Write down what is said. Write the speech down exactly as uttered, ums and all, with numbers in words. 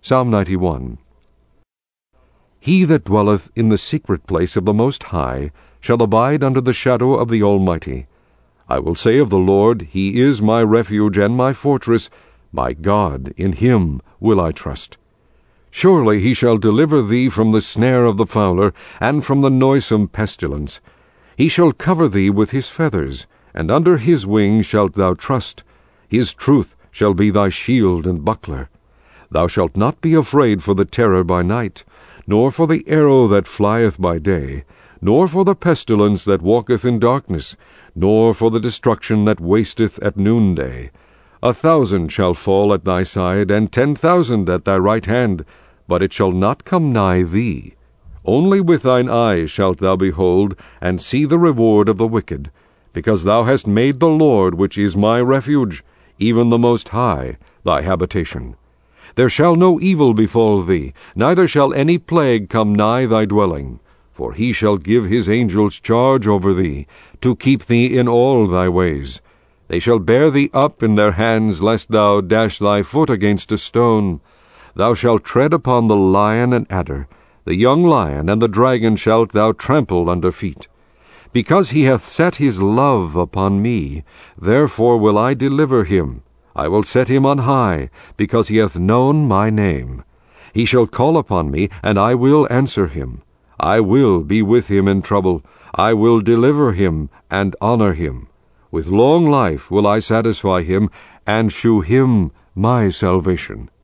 Psalm ninety-one. He that dwelleth in the secret place of the Most High shall abide under the shadow of the Almighty. I will say of the Lord, He is my refuge and my fortress, my God, in Him will I trust. Surely He shall deliver thee from the snare of the fowler, and from the noisome pestilence. He shall cover thee with His feathers, and under His wings shalt thou trust. His truth shall be thy shield and buckler. Thou shalt not be afraid for the terror by night, nor for the arrow that flieth by day, nor for the pestilence that walketh in darkness, nor for the destruction that wasteth at noonday. A thousand shall fall at thy side, and ten thousand at thy right hand, but it shall not come nigh thee. Only with thine eyes shalt thou behold, and see the reward of the wicked, because thou hast made the Lord, which is my refuge, even the Most High, thy habitation. There shall no evil befall thee, neither shall any plague come nigh thy dwelling. For He shall give His angels charge over thee, to keep thee in all thy ways. They shall bear thee up in their hands, lest thou dash thy foot against a stone. Thou shalt tread upon the lion and adder, the young lion and the dragon shalt thou trample under feet. Because he hath set his love upon me, therefore will I deliver him. I will set him on high, because he hath known my name. He shall call upon me, and I will answer him. I will be with him in trouble. I will deliver him and honor him. With long life will I satisfy him, and shew him my salvation.